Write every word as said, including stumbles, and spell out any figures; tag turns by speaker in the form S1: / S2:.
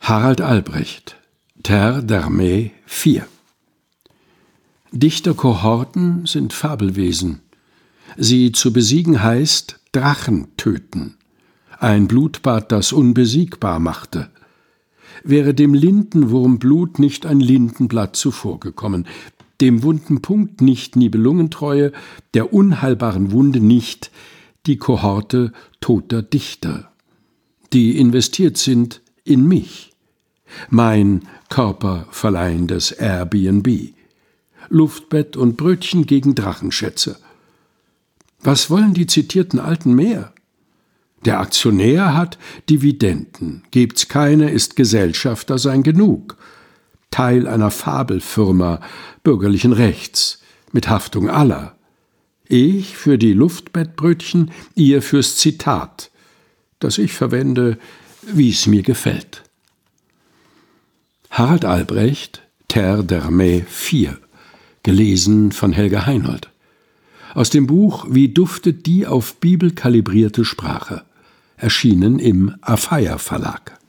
S1: Harald Albrecht, Terre d'Armée vier. Dichterkohorten sind Fabelwesen. Sie zu besiegen heißt Drachen töten. Ein Blutbad, das unbesiegbar machte. Wäre dem Lindenwurmblut nicht ein Lindenblatt zuvorgekommen, dem wunden Punkt nicht Nibelungentreue, der unheilbaren Wunde nicht die Kohorte toter Dichter, die investiert sind in mich, mein körperverleihendes Airbnb, Luftbett und Brötchen gegen Drachenschätze. Was wollen die zitierten Alten mehr? Der Aktionär hat Dividenden, gibt's keine, ist Gesellschafter sein genug, Teil einer Fabelfirma bürgerlichen Rechts, mit Haftung aller. Ich für die Luftbettbrötchen, ihr fürs Zitat, das ich verwende, wie es mir gefällt. Harald Albrecht, Terre d'Armée vier, gelesen von Helga Heinold. Aus dem Buch Wie duftet die auf Bibel kalibrierte Sprache, erschienen im Afeier Verlag.